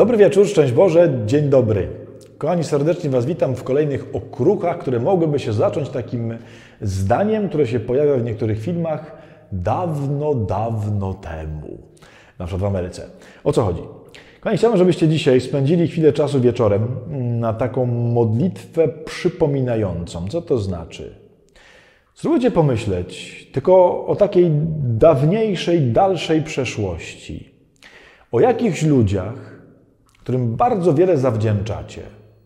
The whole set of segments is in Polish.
Dobry wieczór, szczęść Boże, dzień dobry. Kochani, serdecznie Was witam w kolejnych okruchach, które mogłyby się zacząć takim zdaniem, które się pojawia w niektórych filmach dawno, dawno temu. Na przykład w Ameryce. O co chodzi? Kochani, chciałbym, żebyście dzisiaj spędzili chwilę czasu wieczorem na taką modlitwę przypominającą. Co to znaczy? Spróbujcie pomyśleć tylko o takiej dawniejszej, dalszej przeszłości. O jakichś ludziach, którym bardzo wiele zawdzięczacie.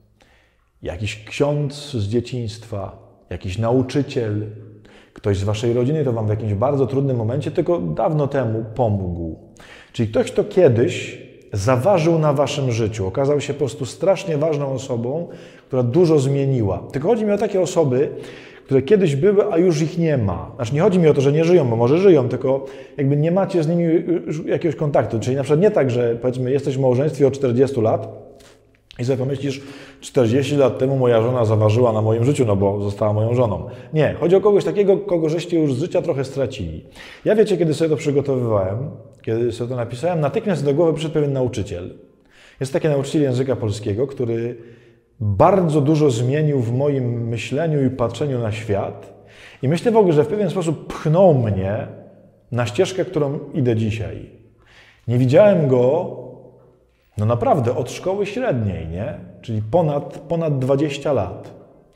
Jakiś ksiądz z dzieciństwa, jakiś nauczyciel, ktoś z waszej rodziny, kto wam w jakimś bardzo trudnym momencie, tylko dawno temu pomógł. Czyli ktoś, kto kiedyś zaważył na waszym życiu, okazał się po prostu strasznie ważną osobą, która dużo zmieniła. Tylko chodzi mi o takie osoby, które kiedyś były, a już ich nie ma. Znaczy nie chodzi mi o to, że nie żyją, bo może żyją, tylko jakby nie macie z nimi jakiegoś kontaktu. Czyli na przykład nie tak, że powiedzmy jesteś w małżeństwie od 40 lat i sobie pomyślisz, 40 lat temu moja żona zaważyła na moim życiu, no bo została moją żoną. Nie, chodzi o kogoś takiego, kogo żeście już z życia trochę stracili. Ja wiecie, kiedy sobie to przygotowywałem, kiedy sobie to napisałem, natychmiast do głowy przyszedł pewien nauczyciel. Jest taki nauczyciel języka polskiego, który bardzo dużo zmienił w moim myśleniu i patrzeniu na świat. I myślę w ogóle, że w pewien sposób pchnął mnie na ścieżkę, którą idę dzisiaj. Nie widziałem go, no naprawdę, od szkoły średniej, nie? Czyli ponad 20 lat.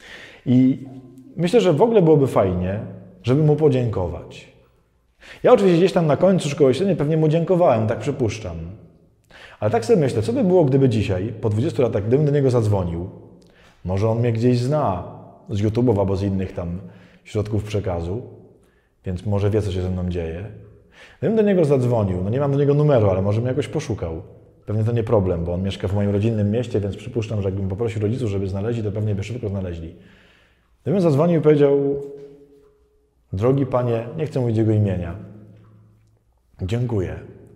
I myślę, że w ogóle byłoby fajnie, żeby mu podziękować. Ja oczywiście gdzieś tam na końcu szkoły średniej pewnie mu dziękowałem, tak przypuszczam. Ale tak sobie myślę, co by było, gdyby dzisiaj, po 20 latach, gdybym do niego zadzwonił, może on mnie gdzieś zna z YouTube'ów albo z innych tam środków przekazu, więc może wie, co się ze mną dzieje. Gdybym do niego zadzwonił, no nie mam do niego numeru, ale może mnie jakoś poszukał. Pewnie to nie problem, bo on mieszka w moim rodzinnym mieście, więc przypuszczam, że jakbym poprosił rodziców, żeby znaleźli, to pewnie by szybko znaleźli. Gdybym zadzwonił i powiedział: drogi panie, nie chcę mówić jego imienia, dziękuję.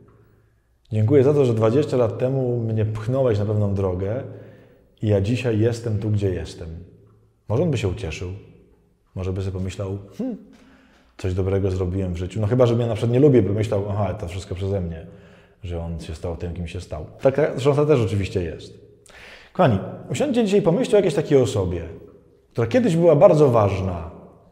Dziękuję za to, że 20 lat temu mnie pchnąłeś na pewną drogę i ja dzisiaj jestem tu, gdzie jestem. Może on by się ucieszył. Może by sobie pomyślał, coś dobrego zrobiłem w życiu. No chyba, że mnie na przykład nie lubi, by myślał, aha, to wszystko przeze mnie, że on się stał tym, kim się stał. Taka szansa też oczywiście jest. Kochani, usiądźcie dzisiaj i pomyślcie o jakiejś takiej osobie, która kiedyś była bardzo ważna,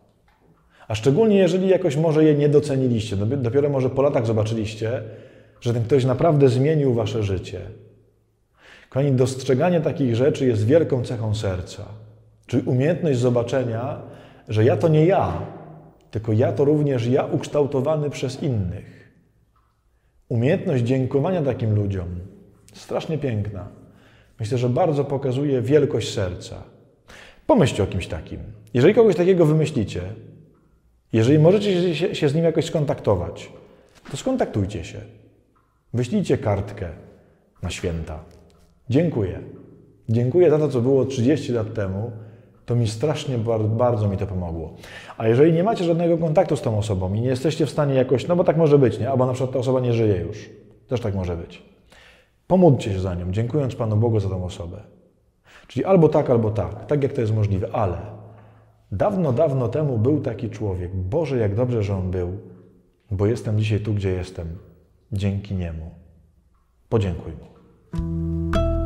a szczególnie jeżeli jakoś może jej nie doceniliście, dopiero może po latach zobaczyliście, że ten ktoś naprawdę zmienił wasze życie. Kochani, dostrzeganie takich rzeczy jest wielką cechą serca. Czyli umiejętność zobaczenia, że ja to nie ja, tylko ja to również ja ukształtowany przez innych. Umiejętność dziękowania takim ludziom, strasznie piękna. Myślę, że bardzo pokazuje wielkość serca. Pomyślcie o kimś takim. Jeżeli kogoś takiego wymyślicie, jeżeli możecie się z nim jakoś skontaktować, to skontaktujcie się. Wyślijcie kartkę na święta. Dziękuję. Dziękuję za to, co było 30 lat temu. To mi strasznie, bardzo mi to pomogło. A jeżeli nie macie żadnego kontaktu z tą osobą i nie jesteście w stanie jakoś, no bo tak może być, nie? Albo na przykład ta osoba nie żyje już. Też tak może być. Pomódlcie się za nią, dziękując Panu Bogu za tą osobę. Czyli albo tak jak to jest możliwe, ale dawno, dawno temu był taki człowiek. Boże, jak dobrze, że on był, bo jestem dzisiaj tu, gdzie jestem. Dzięki niemu. Podziękuj mu.